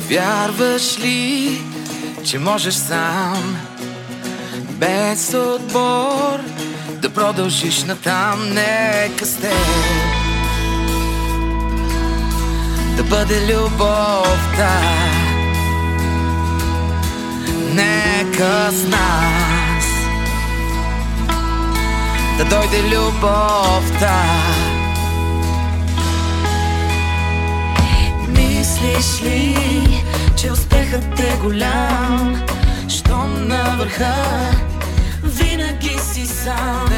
Вярваш ли, че можеш сам, без отбор, да продължиш натам? Нека с теб да бъде любовта, нека с нас да дойде любовта. Мислиш ли, че успехът е голям, щом на върха винаги си сам?